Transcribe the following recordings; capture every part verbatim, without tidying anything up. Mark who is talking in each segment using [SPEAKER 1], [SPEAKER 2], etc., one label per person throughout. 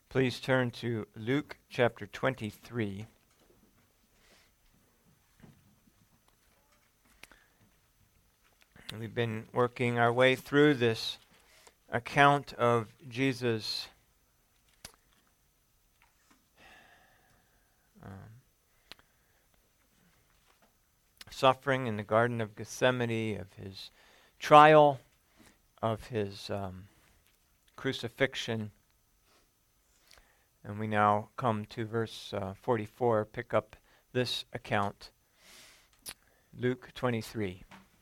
[SPEAKER 1] Please turn to Luke chapter twenty-three. We've been working our way through this account of Jesus' um, suffering in the Garden of Gethsemane, of his trial, of his um, crucifixion. And we now come to verse uh, forty-four, pick up this account. Luke twenty-three.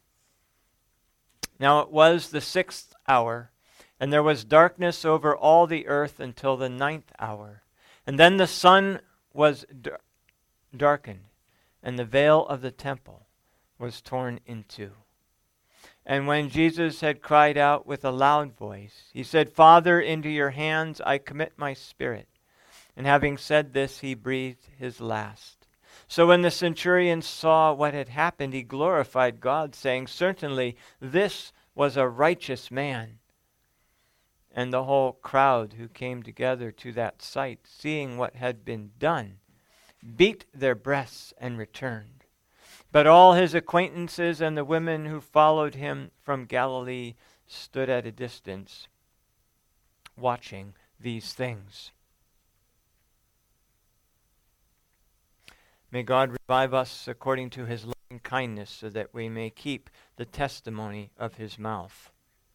[SPEAKER 1] Now it was the sixth hour, and there was darkness over all the earth until the ninth hour. And then the sun was dar- darkened, and the veil of the temple was torn in two. And when Jesus had cried out with a loud voice, he said, "Father, into your hands I commit my spirit." And having said this, he breathed his last. So when the centurion saw what had happened, he glorified God, saying, "Certainly this was a righteous man." And the whole crowd who came together to that sight, seeing what had been done, beat their breasts and returned. But all his acquaintances and the women who followed him from Galilee stood at a distance, watching these things. May God revive us according to his loving kindness, so that we may keep the testimony of his mouth.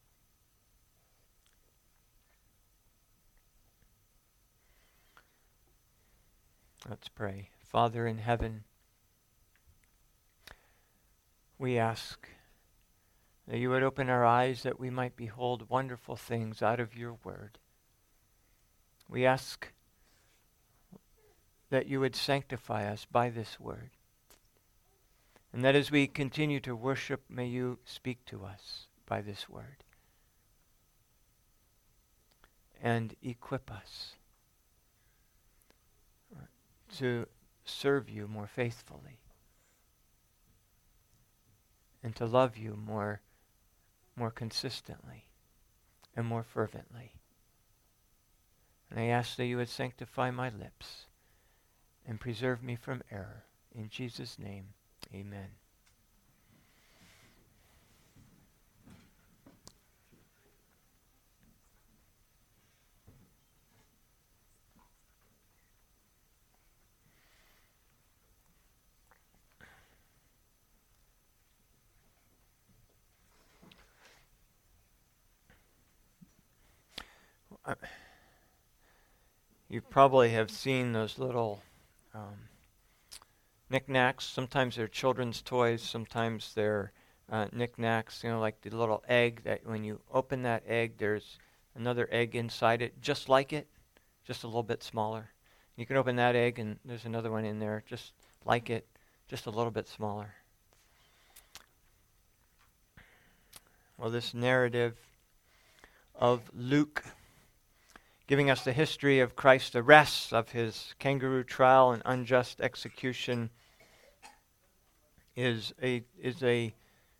[SPEAKER 1] Let's pray. Father in heaven, we ask that you would open our eyes that we might behold wonderful things out of your word. We ask that you would sanctify us by this word. And that as we continue to worship, may you speak to us by this word. And equip us to serve you more faithfully. And to love you more, more consistently and more fervently. And I ask that you would sanctify my lips and preserve me from error. In Jesus' name, amen. Uh, you probably have seen those little Um, knickknacks. Sometimes they're children's toys, sometimes they're uh, knickknacks, you know, like the little egg that when you open that egg, there's another egg inside it, just like it, just a little bit smaller. You can open that egg and there's another one in there, just like it, just a little bit smaller. Well, this narrative of Luke giving us the history of Christ's arrest, of his kangaroo trial and unjust execution, is a is a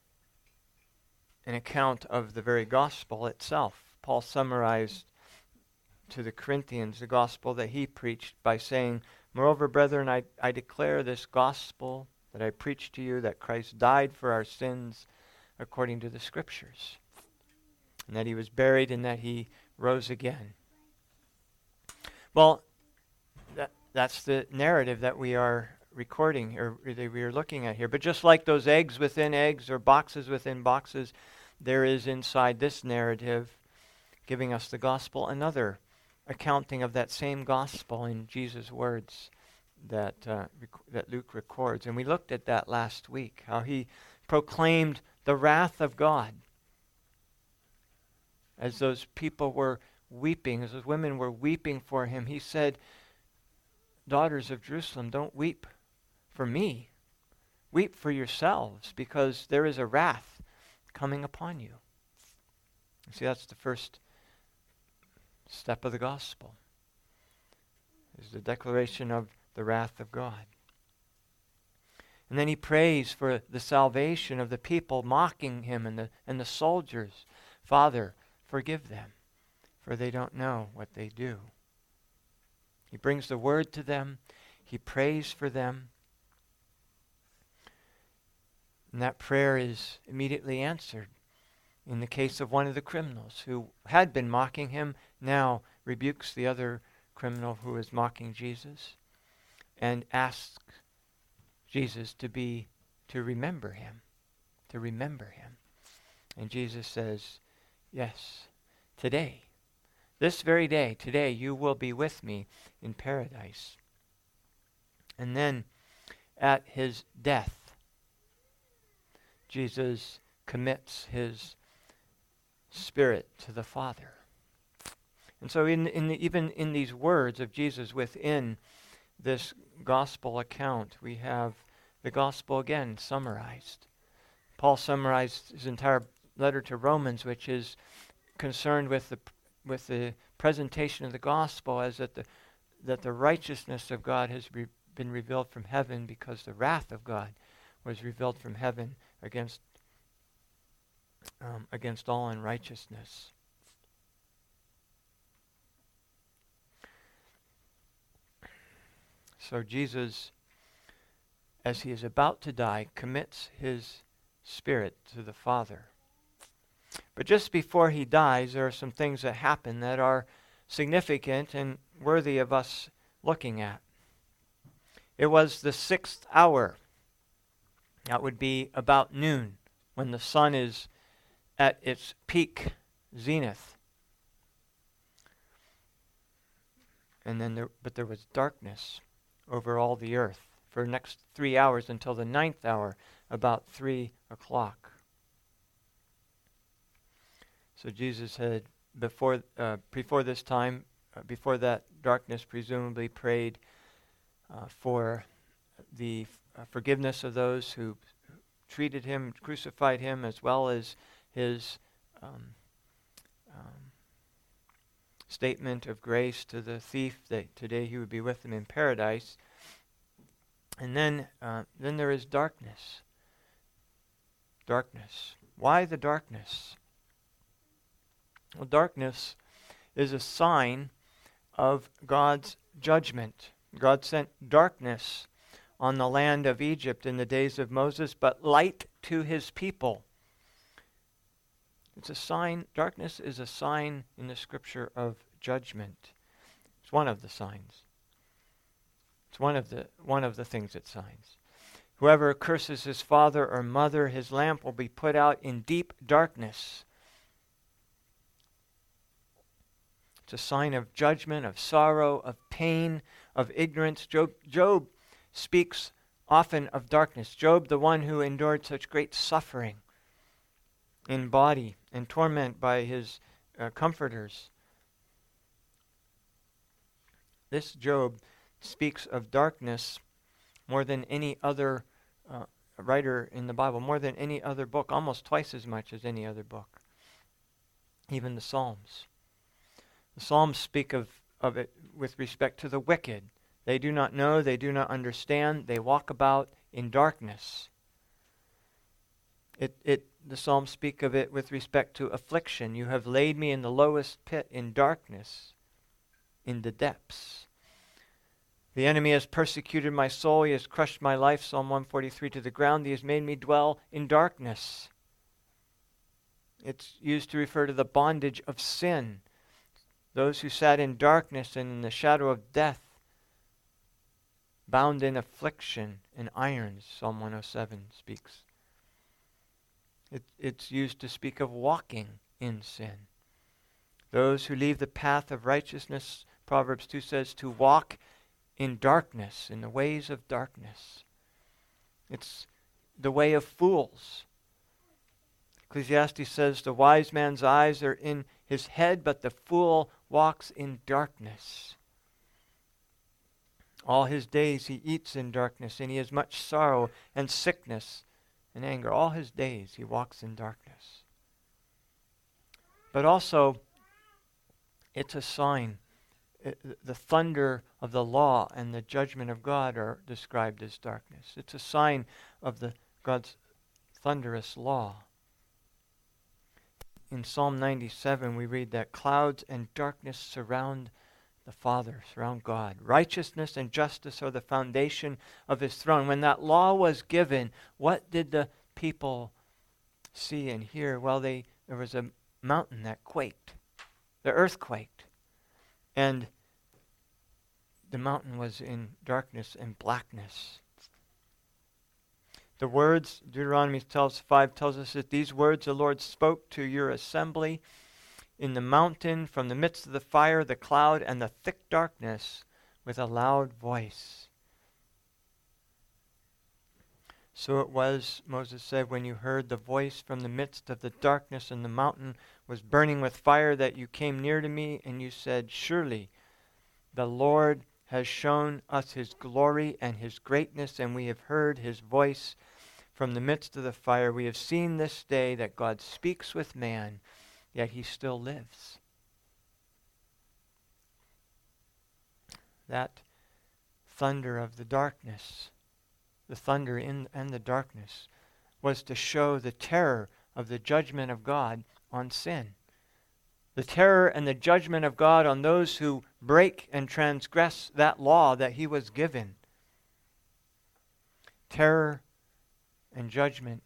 [SPEAKER 1] an account of the very gospel itself. Paul summarized to the Corinthians the gospel that he preached by saying, "Moreover, brethren, I, I declare this gospel that I preach to you, that Christ died for our sins according to the Scriptures, and that he was buried and that he rose again." Well, that, that's the narrative that we are recording, or that we are looking at here. But just like those eggs within eggs, or boxes within boxes, there is inside this narrative, giving us the gospel, another accounting of that same gospel in Jesus' words that uh, rec- that Luke records. And we looked at that last week, how he proclaimed the wrath of God as those people were weeping, as those women were weeping for him. He said, "Daughters of Jerusalem, don't weep for me. Weep for yourselves, because there is a wrath coming upon you." See, that's the first step of the gospel, is the declaration of the wrath of God. And then he prays for the salvation of the people mocking him and the and the soldiers. "Father, forgive them, for they don't know what they do." He brings the word to them. He prays for them. And that prayer is immediately answered. In the case of one of the criminals who had been mocking him, now rebukes the other criminal who is mocking Jesus and asks Jesus to be, to remember him, to remember him. And Jesus says, yes, today, this very day, today, you will be with me in paradise. And then at his death, Jesus commits his spirit to the Father. And so in, in the, even in these words of Jesus within this gospel account, we have the gospel again summarized. Paul summarized his entire letter to Romans, which is concerned with the with the presentation of the gospel as that the that the righteousness of God has re- been revealed from heaven, because the wrath of God was revealed from heaven against um, against all unrighteousness. So Jesus, as he is about to die, commits his spirit to the Father. But just before he dies, there are some things that happen that are significant and worthy of us looking at. It was the sixth hour. That would be about noon, when the sun is at its peak zenith. And then there, but there was darkness over all the earth for the next three hours until the ninth hour, about three o'clock. So Jesus had, before uh, before this time, uh, before that darkness, presumably prayed uh, for the uh, forgiveness of those who treated him, crucified him, as well as his um, um, statement of grace to the thief that today he would be with him in paradise. And then, uh, then there is darkness. Darkness. Why the darkness? Well, darkness is a sign of God's judgment. God sent darkness on the land of Egypt in the days of Moses, but light to his people. It's a sign, darkness is a sign in the scripture of judgment. It's one of the signs. It's one of the one of the things it signs. Whoever curses his father or mother, his lamp will be put out in deep darkness. It's a sign of judgment, of sorrow, of pain, of ignorance. Job, Job speaks often of darkness. Job, the one who endured such great suffering in body and torment by his uh, comforters. This Job speaks of darkness more than any other uh, writer in the Bible, more than any other book, almost twice as much as any other book. Even the Psalms. The Psalms speak of, of it with respect to the wicked. They do not know, they do not understand, they walk about in darkness. It, it, the Psalms speak of it with respect to affliction. You have laid me in the lowest pit, in darkness, in the depths. The enemy has persecuted my soul. He has crushed my life, Psalm one forty-three, to the ground. He has made me dwell in darkness. It's used to refer to the bondage of sin. Those who sat in darkness and in the shadow of death, bound in affliction and irons, Psalm one oh seven speaks. It, it's used to speak of walking in sin. Those who leave the path of righteousness, Proverbs two says, to walk in darkness, in the ways of darkness. It's the way of fools. Ecclesiastes says, the wise man's eyes are in his head, but the fool walks in darkness. All his days he eats in darkness, and he has much sorrow and sickness and anger. All his days he walks in darkness. But also, it's a sign. It, the thunder of the law and the judgment of God are described as darkness. It's a sign of the God's thunderous law. In Psalm ninety-seven, we read that clouds and darkness surround the Father, surround God. Righteousness and justice are the foundation of his throne. When that law was given, what did the people see and hear? Well, they there was a mountain that quaked. The earth quaked. And the mountain was in darkness and blackness. The words, Deuteronomy tells five tells us that these words the Lord spoke to your assembly in the mountain from the midst of the fire, the cloud, and the thick darkness with a loud voice. So it was, Moses said, when you heard the voice from the midst of the darkness and the mountain was burning with fire, that you came near to me and you said, surely the Lord has shown us his glory and his greatness, and we have heard his voice from the midst of the fire. We have seen this day that God speaks with man, yet he still lives. That thunder of the darkness, the thunder in and the darkness, was to show the terror of the judgment of God on sin. The terror and the judgment of God on those who break and transgress that law that he was given. Terror and judgment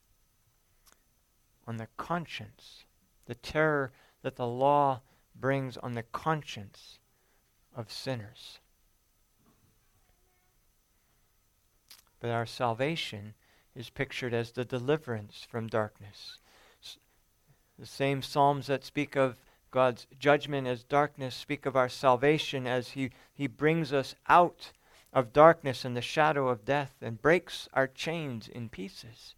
[SPEAKER 1] on the conscience. The terror that the law brings on the conscience of sinners. But our salvation is pictured as the deliverance from darkness. The same Psalms that speak of God's judgment as darkness speak of our salvation as he, he brings us out of darkness and the shadow of death and breaks our chains in pieces.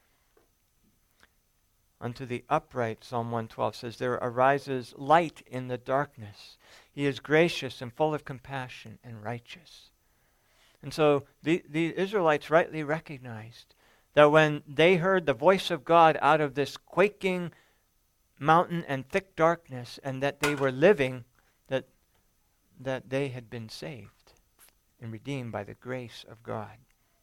[SPEAKER 1] Unto the upright, Psalm one twelve says, there arises light in the darkness. He is gracious and full of compassion and righteous. And so the, the Israelites rightly recognized that when they heard the voice of God out of this quaking mountain and thick darkness, and that they were living, that that they had been saved and redeemed by the grace of God.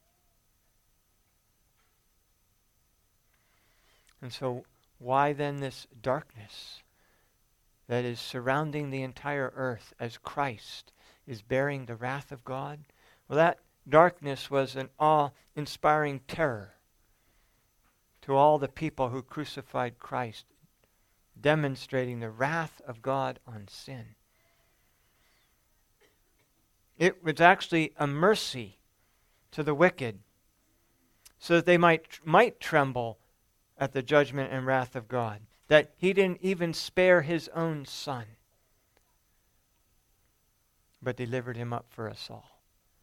[SPEAKER 1] And so why then this darkness that is surrounding the entire earth as Christ is bearing the wrath of God? Well, that darkness was an awe-inspiring terror to all the people who crucified Christ, demonstrating the wrath of God on sin. It was actually a mercy to the wicked, so that they might might tremble at the judgment and wrath of God, that he didn't even spare his own son, but delivered him up for us all.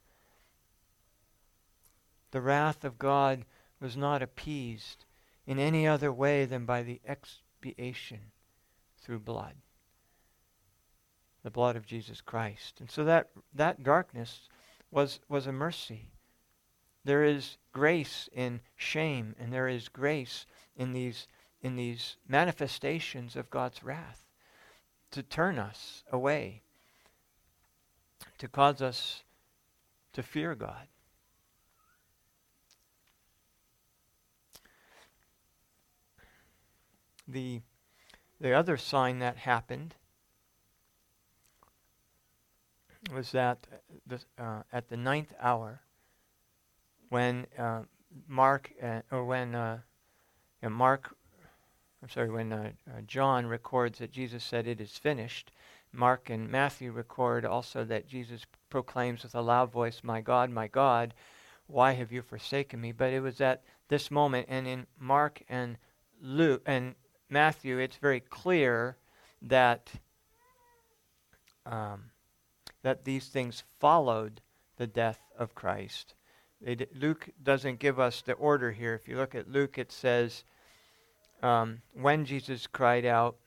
[SPEAKER 1] The wrath of God was not appeased in any other way than by the expiation through blood. The blood of Jesus Christ. And so that, that darkness was, was a mercy. There is grace in shame, and there is grace in these, in these manifestations of God's wrath to turn us away, to cause us to fear God. The, the other sign that happened was that the, uh, at the ninth hour, when uh, Mark uh, or when uh, uh, Mark, I'm sorry, when uh, uh, John records that Jesus said, "It is finished," Mark and Matthew record also that Jesus proclaims with a loud voice, "My God, my God, why have you forsaken me?" But it was at this moment, and in Mark and Luke and Matthew, it's very clear that um, that these things followed the death of Christ. It, Luke doesn't give us the order here. If you look at Luke, it says, um, when Jesus cried out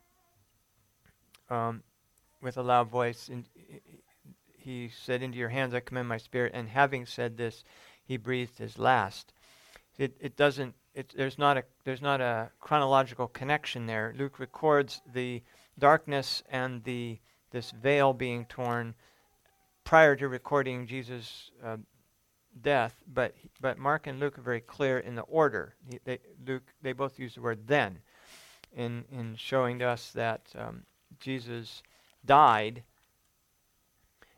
[SPEAKER 1] um, with a loud voice, and he said, "Into your hands I commend my spirit," and having said this, he breathed his last. It, it doesn't. It, there's not a there's not a chronological connection there. Luke records the darkness and the this veil being torn prior to recording Jesus' uh, death, but but Mark and Luke are very clear in the order. He, they, Luke they both use the word "then" in in showing us that um, Jesus died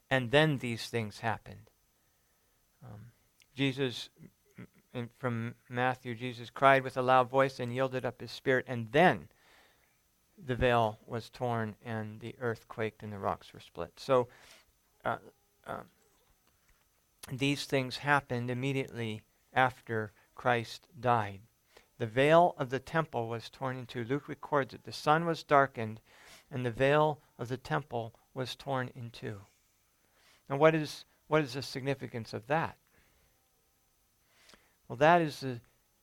[SPEAKER 1] and then these things happened. Um, Jesus, in, from Matthew, Jesus cried with a loud voice and yielded up his spirit, and then the veil was torn and the earth quaked and the rocks were split. So uh, uh, these things happened immediately after Christ died. The veil of the temple was torn in two. Luke records it. The sun was darkened and the veil of the temple was torn in two. Now what is what is the significance of that? Well, that is the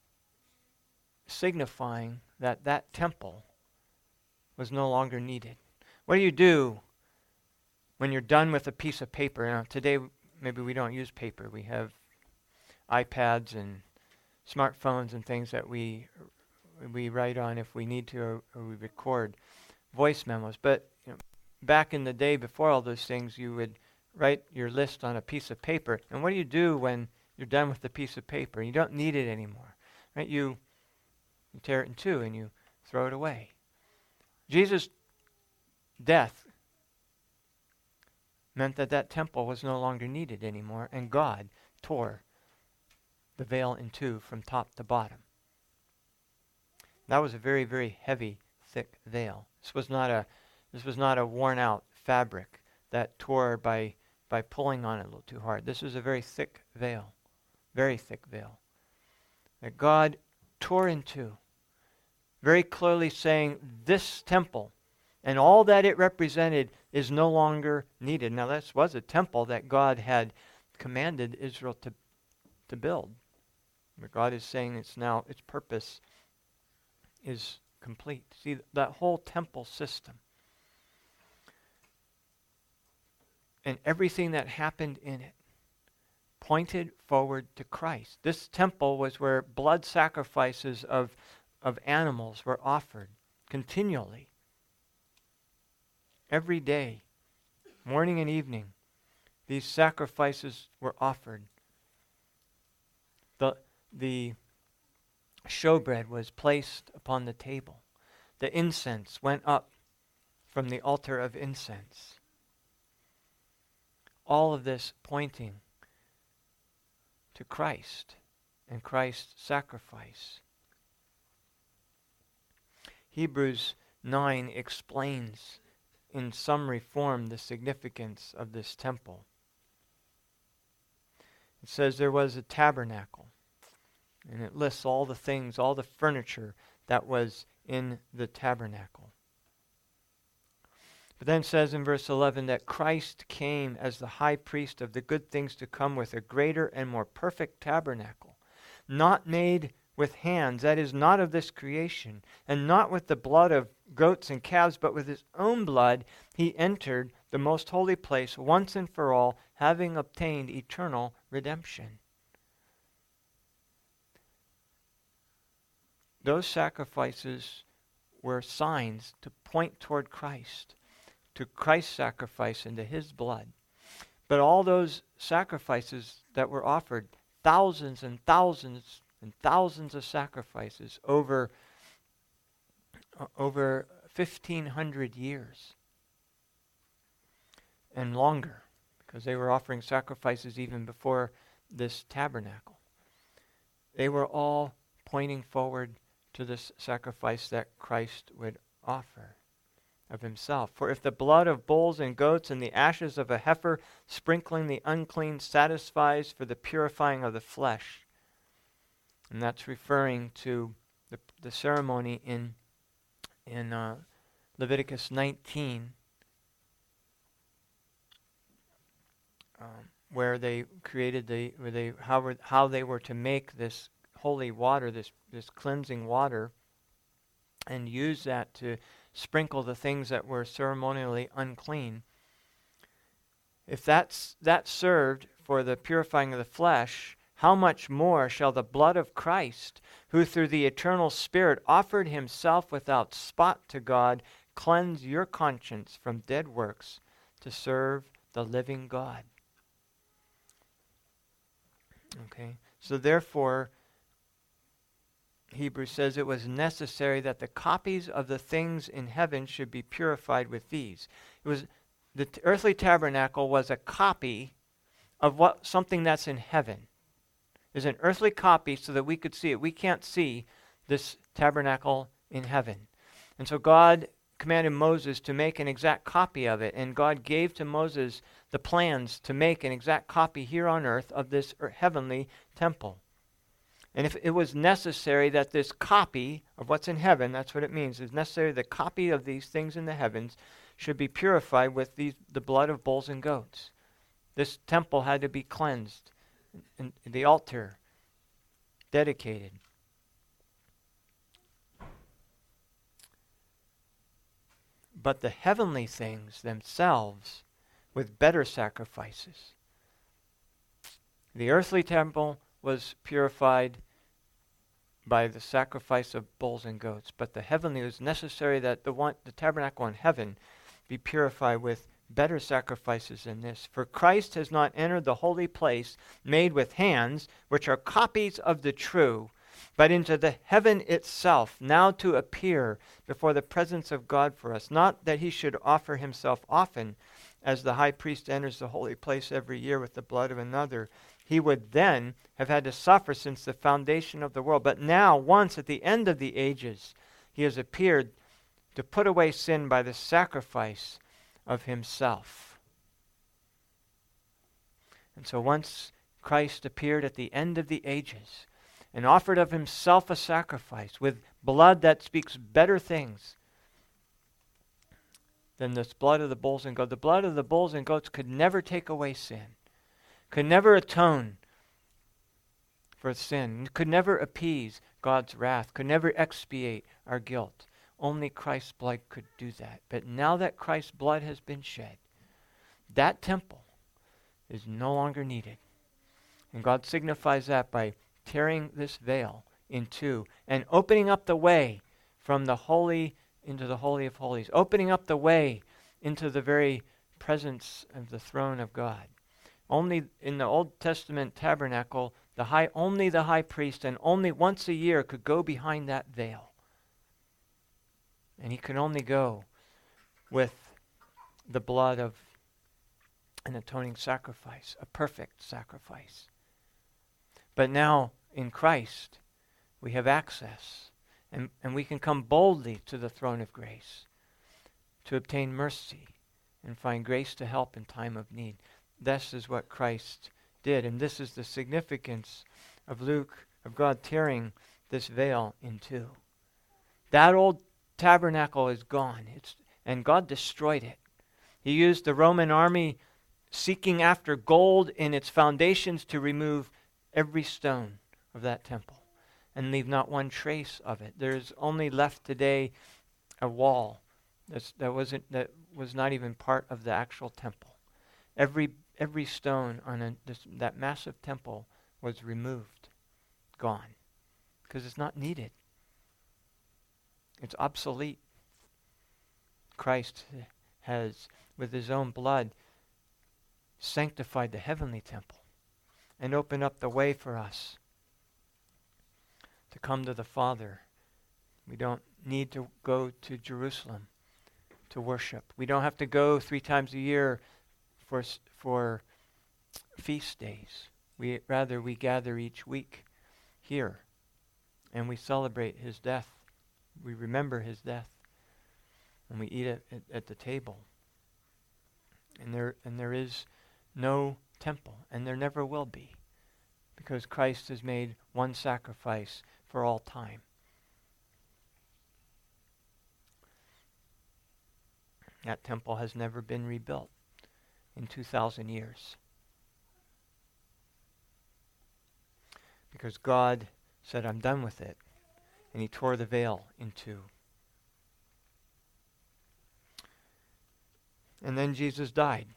[SPEAKER 1] signifying that that temple was no longer needed. What do you do when you're done with a piece of paper? Now, today, maybe we don't use paper. We have iPads and smartphones and things that we we write on if we need to, or, or we record voice memos. But you know, back in the day, before all those things, you would write your list on a piece of paper. And what do you do when you're done with the piece of paper? You don't need it anymore, right? You, you tear it in two and you throw it away. Jesus' death meant that that temple was no longer needed anymore, and God tore the veil in two from top to bottom. That was a very, very heavy, thick veil. This was not a this was not a worn-out fabric that tore by by pulling on it a little too hard. This was a very thick veil, very thick veil that God tore in two, very clearly saying this temple and all that it represented is no longer needed. Now, this was a temple that God had commanded Israel to to build. But God is saying it's now, its purpose is complete. See, that whole temple system and everything that happened in it pointed forward to Christ. This temple was where blood sacrifices of, of animals were offered continually. Every day, morning and evening, these sacrifices were offered. The, the showbread was placed upon the table. The incense went up from the altar of incense. All of this pointing to Christ and Christ's sacrifice. Hebrews nine explains in summary form the significance of this temple. It says there was a tabernacle, and it lists all the things, all the furniture that was in the tabernacle. But then it says in verse eleven that Christ came as the high priest of the good things to come with a greater and more perfect tabernacle, not made with hands, that is, not of this creation, and not with the blood of goats and calves, but with his own blood he entered the most holy place once and for all, having obtained eternal redemption. Those sacrifices were signs to point toward Christ, to Christ's sacrifice and to his blood. But all those sacrifices that were offered, thousands and thousands and thousands of sacrifices over, uh, over fifteen hundred years and longer, because they were offering sacrifices even before this tabernacle. They were all pointing forward to this sacrifice that Christ would offer of himself. For if the blood of bulls and goats and the ashes of a heifer sprinkling the unclean satisfies for the purifying of the flesh, and that's referring to the, the ceremony in in uh, Leviticus nineteen, um, where they created the where they how were, how they were to make this holy water, this this cleansing water, and use that to sprinkle the things that were ceremonially unclean. If that's that served for the purifying of the flesh, how much more shall the blood of Christ, who through the eternal Spirit offered himself without spot to God, cleanse your conscience from dead works to serve the living God? Okay, so therefore, Hebrews says it was necessary that the copies of the things in heaven should be purified with these. It was the t- earthly tabernacle was a copy of what something that's in heaven. Is an earthly copy so that we could see it. We can't see this tabernacle in heaven. And so God commanded Moses to make an exact copy of it, and God gave to Moses the plans to make an exact copy here on earth of this heavenly temple. And if it was necessary that this copy of what's in heaven, that's what it means, it's necessary the copy of these things in the heavens should be purified with these, the blood of bulls and goats. This temple had to be cleansed, and the altar dedicated. But the heavenly things themselves with better sacrifices. The earthly temple was purified by the sacrifice of bulls and goats, but the heavenly, it was necessary that the one, the tabernacle in heaven be purified with better sacrifices than this. For Christ has not entered the holy place made with hands, which are copies of the true, but into the heaven itself, now to appear before the presence of God for us. Not that he should offer himself often, as the high priest enters the holy place every year with the blood of another. He would then have had to suffer since the foundation of the world. But now, once at the end of the ages, he has appeared to put away sin by the sacrifice of himself. And so once Christ appeared at the end of the ages and offered of himself a sacrifice with blood that speaks better things than this blood of the bulls and goats. The blood of the bulls and goats could never take away sin, could never atone for sin, could never appease God's wrath, could never expiate our guilt. Only Christ's blood could do that. But now that Christ's blood has been shed, that temple is no longer needed. And God signifies that by tearing this veil in two and opening up the way from the holy into the Holy of Holies, opening up the way into the very presence of the throne of God. Only in the Old Testament tabernacle, the high only the high priest and only once a year could go behind that veil. And he could only go with the blood of an atoning sacrifice, a perfect sacrifice. But now in Christ, we have access, and, and we can come boldly to the throne of grace to obtain mercy and find grace to help in time of need. This is what Christ did, and this is the significance of Luke, of God tearing this veil in two. That old tabernacle is gone, it's, and God destroyed it. He used the Roman army seeking after gold in its foundations to remove every stone of that temple and leave not one trace of it. There's only left today a wall that's, that wasn't that was not even part of the actual temple. Every every stone on a, this, that massive temple was removed, gone, because it's not needed. It's obsolete. Christ has, with his own blood, sanctified the heavenly temple and opened up the way for us to come to the Father. We don't need to go to Jerusalem to worship. We don't have to go three times a year for for feast days. We rather we gather each week here and we celebrate his death. We remember his death, and we eat it at, at the table. And there and there is no temple, and there never will be, because Christ has made one sacrifice for all time. That temple has never been rebuilt in two thousand years. Because God said, I'm done with it. And he tore the veil in two. And then Jesus died.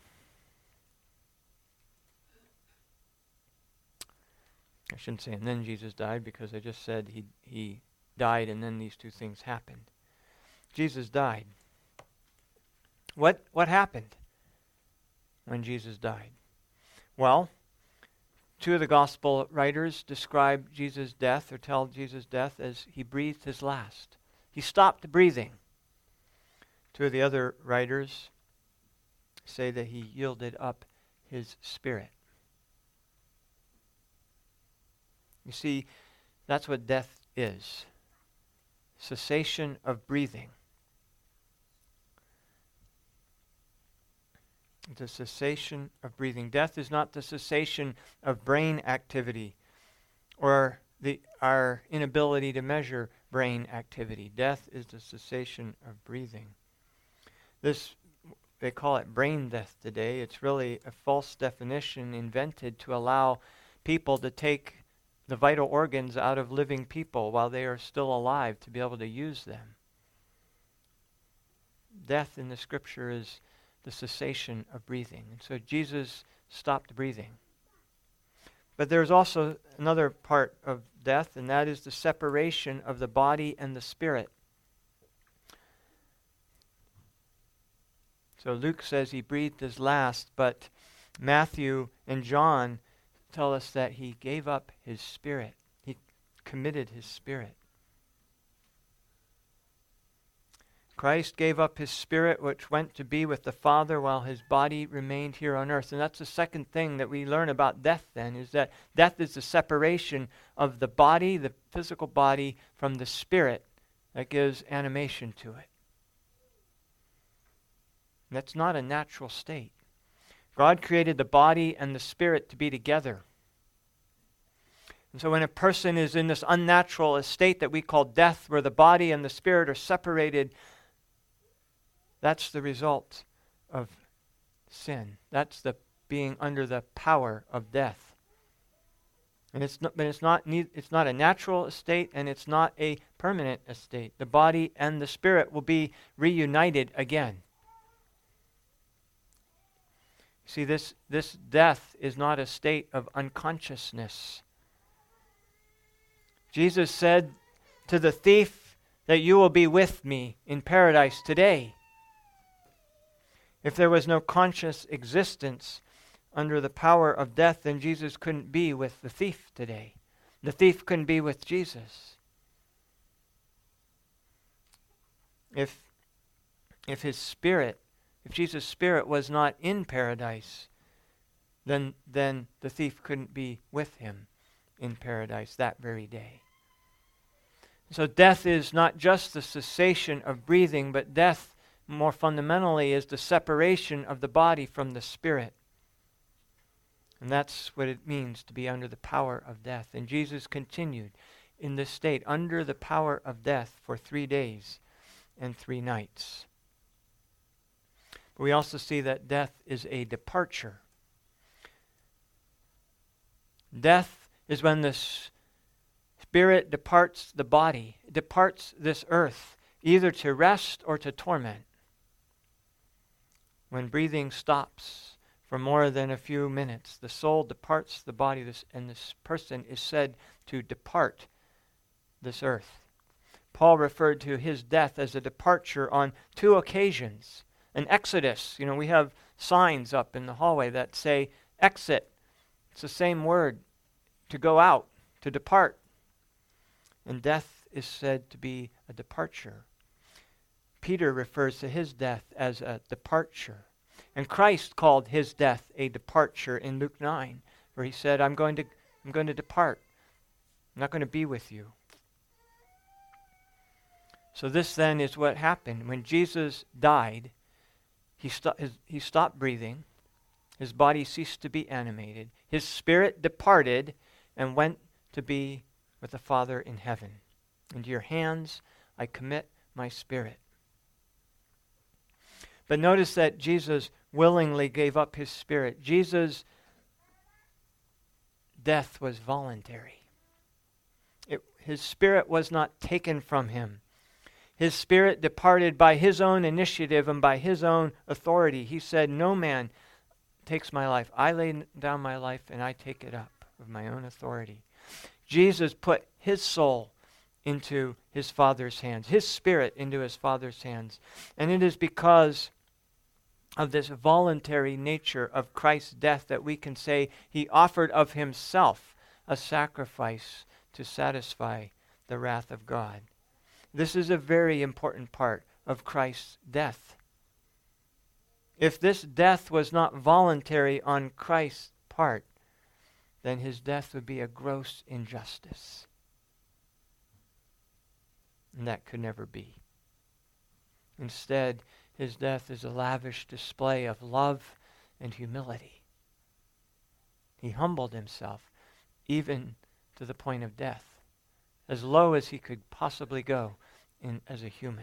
[SPEAKER 1] I shouldn't say and then Jesus died, because I just said he he died and then these two things happened. Jesus died. What what happened when Jesus died? Well, two of the gospel writers describe Jesus' death, or tell Jesus' death, as he breathed his last. He stopped breathing. Two of the other writers say that he yielded up his spirit. You see, that's what death is. Cessation of breathing. The cessation of breathing. Death is not the cessation of brain activity or the, our inability to measure brain activity. Death is the cessation of breathing. This, they call it brain death today. It's really a false definition invented to allow people to take the vital organs out of living people while they are still alive to be able to use them. Death in the scripture is the cessation of breathing. And so Jesus stopped breathing. But there's also another part of death, and that is the separation of the body and the spirit. So Luke says he breathed his last, but Matthew and John tell us that he gave up his spirit. He committed his spirit. Christ gave up his spirit, which went to be with the Father while his body remained here on earth. And that's the second thing that we learn about death then, is that death is the separation of the body, the physical body, from the spirit that gives animation to it. And that's not a natural state. God created the body and the spirit to be together. And so when a person is in this unnatural estate that we call death, where the body and the spirit are separated, that's the result of sin. That's the being under the power of death. And it's not, but it's not it's not a natural estate, and it's not a permanent estate. The body and the spirit will be reunited again. See, this, this death is not a state of unconsciousness. Jesus said to the thief that you will be with me in paradise today. If there was no conscious existence under the power of death, then Jesus couldn't be with the thief today. The thief couldn't be with Jesus. If, if his spirit, if Jesus' spirit was not in paradise, then, then the thief couldn't be with him in paradise that very day. So death is not just the cessation of breathing, but death, more fundamentally, is the separation of the body from the spirit. And that's what it means to be under the power of death. And Jesus continued in this state, under the power of death, for three days and three nights. But we also see that death is a departure. Death is when the spirit departs the body, departs this earth, either to rest or to torment. When breathing stops for more than a few minutes, the soul departs the body, and this person is said to depart this earth. Paul referred to his death as a departure on two occasions. An exodus, you know, we have signs up in the hallway that say exit. It's the same word, to go out, to depart. And death is said to be a departure. Peter refers to his death as a departure. And Christ called his death a departure in Luke nine, where he said, I'm going to, I'm going to depart. I'm not going to be with you. So this then is what happened. When Jesus died, he, sto- his, he stopped breathing. His body ceased to be animated. His spirit departed and went to be with the Father in heaven. Into your hands I commit my spirit. But notice that Jesus willingly gave up his spirit. Jesus' death was voluntary. It, his spirit was not taken from him. His spirit departed by his own initiative and by his own authority. He said, no man takes my life. I lay down my life and I take it up of my own authority. Jesus put his soul into his Father's hands, his spirit into his Father's hands. And it is because of this voluntary nature of Christ's death that we can say he offered of himself a sacrifice to satisfy the wrath of God. This is a very important part of Christ's death. If this death was not voluntary on Christ's part, then his death would be a gross injustice. And that could never be. Instead, his death is a lavish display of love and humility. He humbled himself, even to the point of death, as low as he could possibly go in, as a human.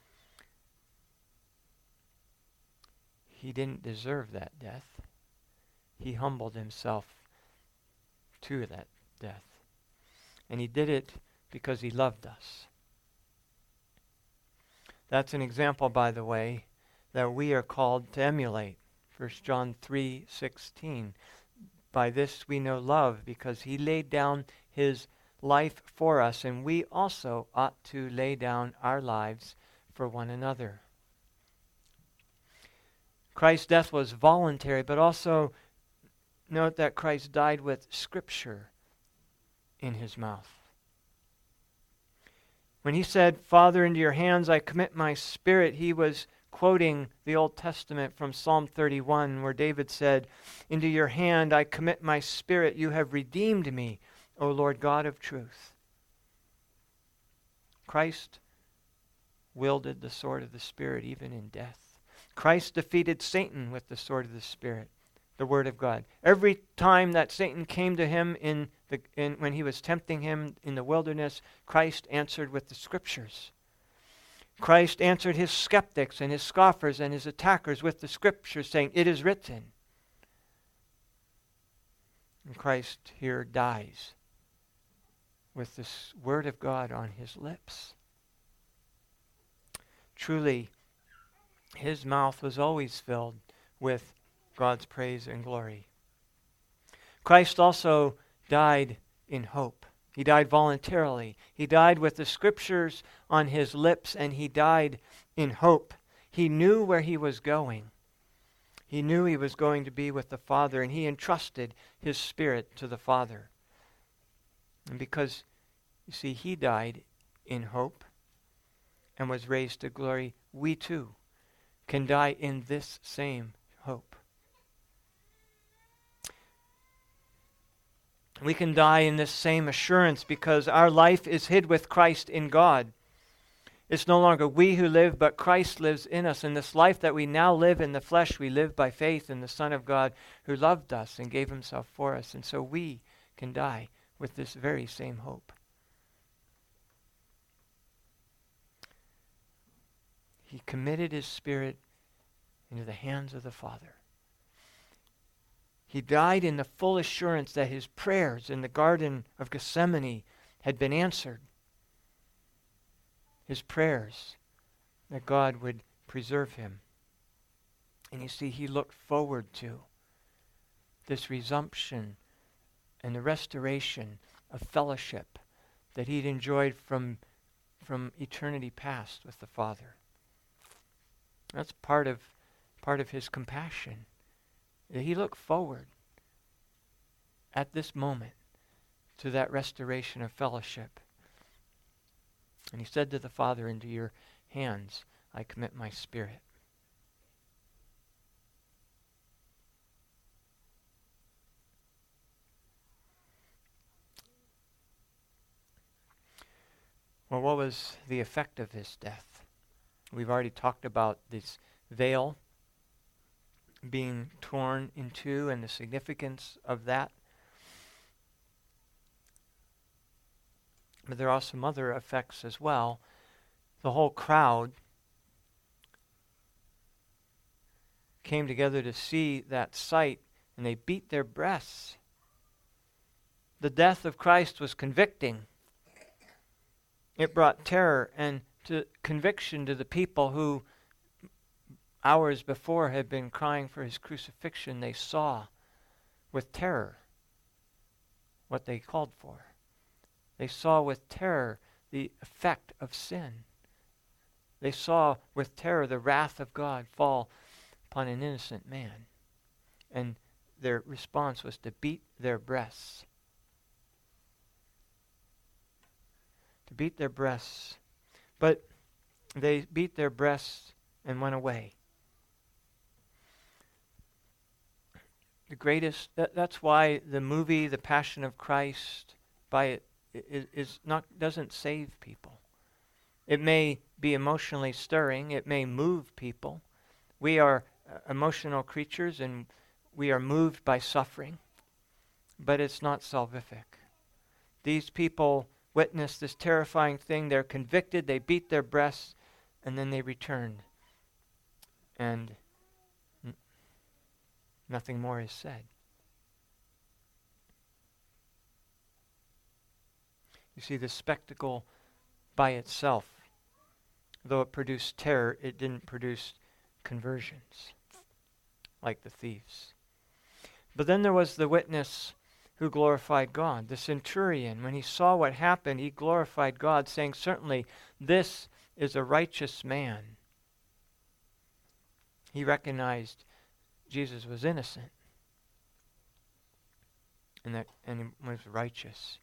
[SPEAKER 1] He didn't deserve that death. He humbled himself to that death. And he did it because he loved us. That's an example, by the way, that we are called to emulate. First John three sixteen. By this we know love, because he laid down his life for us, and we also ought to lay down our lives for one another. Christ's death was voluntary, but also note that Christ died with Scripture in his mouth. When he said, Father, into your hands I commit my spirit, he was quoting the Old Testament from Psalm thirty-one, where David said, into your hand I commit my spirit, you have redeemed me, O Lord God of truth. Christ wielded the sword of the Spirit even in death. Christ defeated Satan with the sword of the Spirit, the Word of God. Every time that Satan came to him in the in, when he was tempting him in the wilderness, Christ answered with the Scriptures. Christ answered his skeptics and his scoffers and his attackers with the Scriptures, saying, it is written. And Christ here dies with this Word of God on his lips. Truly, his mouth was always filled with God's praise and glory. Christ also died in hope. He died voluntarily. He died with the Scriptures on his lips, and he died in hope. He knew where he was going. He knew he was going to be with the Father, and he entrusted his Spirit to the Father. And because, you see, he died in hope and was raised to glory, we too can die in this same hope. We can die in this same assurance because our life is hid with Christ in God. It's no longer we who live, but Christ lives in us. In this life that we now live in the flesh, we live by faith in the Son of God who loved us and gave himself for us. And so we can die with this very same hope. He committed his Spirit into the hands of the Father. He died in the full assurance that his prayers in the Garden of Gethsemane had been answered. His prayers that God would preserve him. And you see, he looked forward to this resumption and the restoration of fellowship that he'd enjoyed from, from eternity past with the Father. That's part of, part of his compassion. He looked forward at this moment to that restoration of fellowship. And he said to the Father, into your hands I commit my spirit. Well, what was the effect of his death? We've already talked about this veil being torn in two and the significance of that. But there are some other effects as well. The whole crowd came together to see that sight, and they beat their breasts. The death of Christ was convicting. It brought terror and to conviction to the people who hours before had been crying for his crucifixion. They saw with terror what they called for. They saw with terror the effect of sin. They saw with terror the wrath of God fall upon an innocent man. And their response was to beat their breasts. To beat their breasts. But they beat their breasts and went away. the greatest, that, that's why the movie, The Passion of Christ, by it, is, is not, doesn't save people. It may be emotionally stirring. It may move people. We are uh, emotional creatures and we are moved by suffering, but it's not salvific. These people witness this terrifying thing. They're convicted. They beat their breasts, and then they return. And n- nothing more is said. You see, the spectacle by itself, though it produced terror, it didn't produce conversions like the thieves. But then there was the witness who glorified God. The centurion, when he saw what happened, he glorified God, saying, certainly this is a righteous man. He recognized Jesus was innocent and that and he was righteous.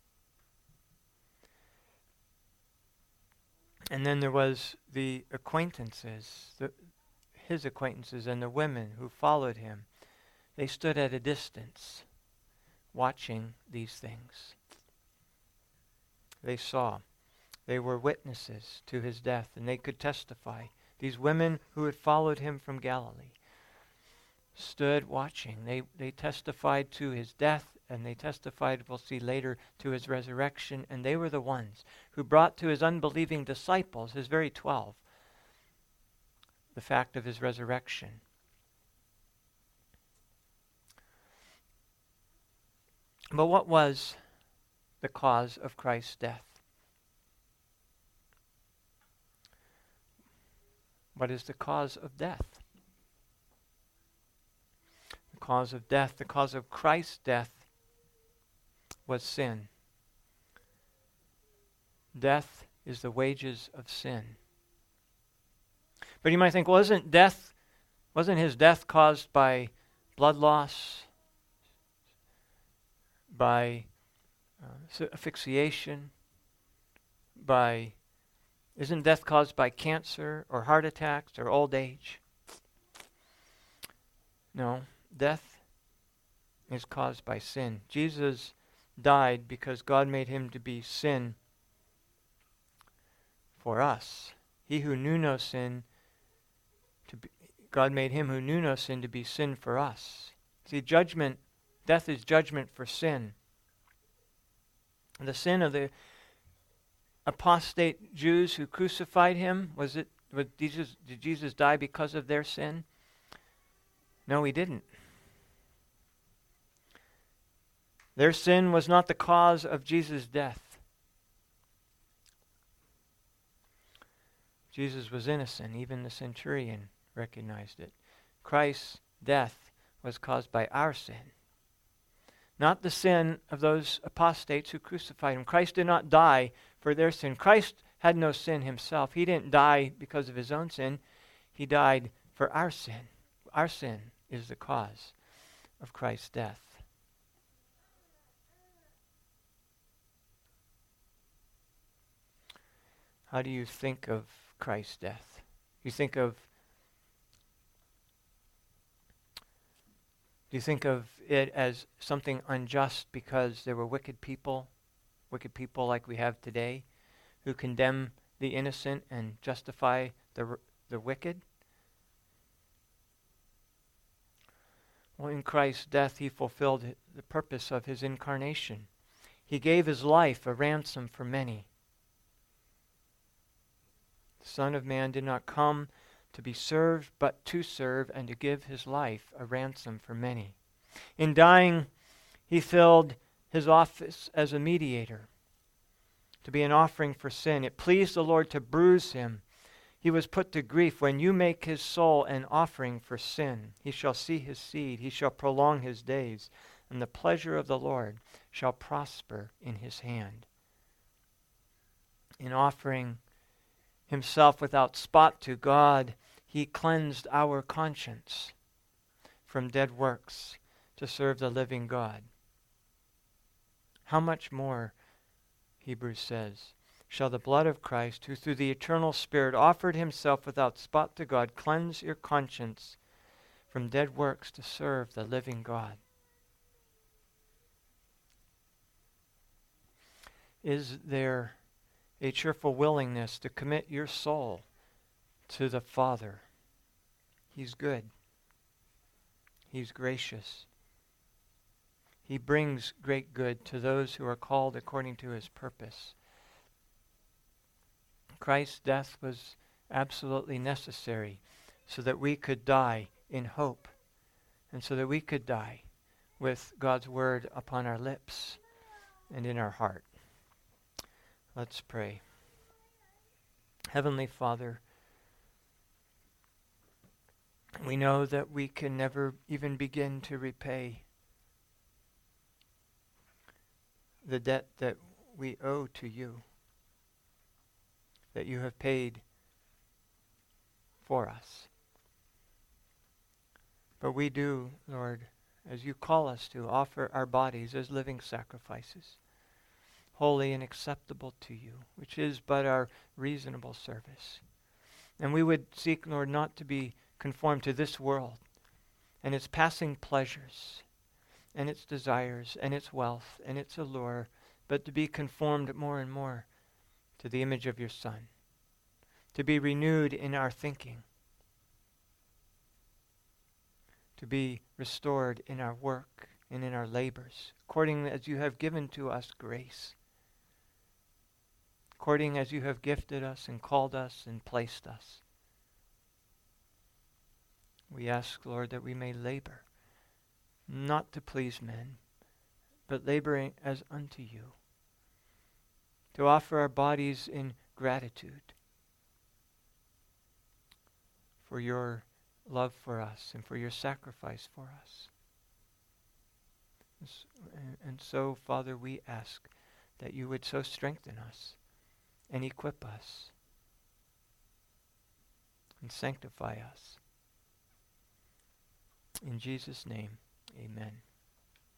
[SPEAKER 1] And then there was the acquaintances, the, his acquaintances and the women who followed him. They stood at a distance watching these things. They saw. They were witnesses to his death, and they could testify. These women who had followed him from Galilee stood watching. They, they testified to his death, and they testified, we'll see later, to his resurrection, and they were the ones who brought to his unbelieving disciples, his very twelve, the fact of his resurrection. But what was the cause of Christ's death? What is the cause of death? The cause of death, the cause of Christ's death was sin. Death is the wages of sin. But you might think, well, isn't death, wasn't his death caused by blood loss, by uh, asphyxiation, by, isn't death caused by cancer or heart attacks or old age? No, death is caused by sin. Jesus died because God made him to be sin for us. He who knew no sin, to be, God made him who knew no sin to be sin for us. See, judgment, death is judgment for sin. The sin of the apostate Jews who crucified him, was it, was Jesus, did Jesus die because of their sin? No, he didn't. Their sin was not the cause of Jesus' death. Jesus was innocent. Even the centurion recognized it. Christ's death was caused by our sin, not the sin of those apostates who crucified him. Christ did not die for their sin. Christ had no sin himself. He didn't die because of his own sin. He died for our sin. Our sin is the cause of Christ's death. How do you think of Christ's death? You think of Do you think of it as something unjust because there were wicked people, wicked people like we have today, who condemn the innocent and justify the the wicked? Well, in Christ's death, he fulfilled the purpose of his incarnation. He gave his life a ransom for many. The Son of Man did not come to be served, but to serve and to give his life a ransom for many. In dying, he filled his office as a mediator, to be an offering for sin. It pleased the Lord to bruise him. He was put to grief. When you make his soul an offering for sin, he shall see his seed, he shall prolong his days, and the pleasure of the Lord shall prosper in his hand. In offering himself without spot to God, he cleansed our conscience from dead works to serve the living God. How much more, Hebrews says, shall the blood of Christ, who through the eternal Spirit offered himself without spot to God, cleanse your conscience from dead works to serve the living God? Is there a cheerful willingness to commit your soul to the Father? He's good. He's gracious. He brings great good to those who are called according to his purpose. Christ's death was absolutely necessary so that we could die in hope and so that we could die with God's word upon our lips and in our heart. Let's pray. Heavenly Father, we know that we can never even begin to repay the debt that we owe to you, that you have paid for us. But we do, Lord, as you call us to, offer our bodies as living sacrifices, holy and acceptable to you, which is but our reasonable service. And we would seek, Lord, not to be conformed to this world and its passing pleasures and its desires and its wealth and its allure, but to be conformed more and more to the image of your Son, to be renewed in our thinking, to be restored in our work and in our labors, according as you have given to us grace, according as you have gifted us and called us and placed us. We ask, Lord, that we may labor, not to please men, but laboring as unto you, to offer our bodies in gratitude for your love for us and for your sacrifice for us. And so, Father, we ask that you would so strengthen us and equip us and sanctify us. In Jesus' name, amen.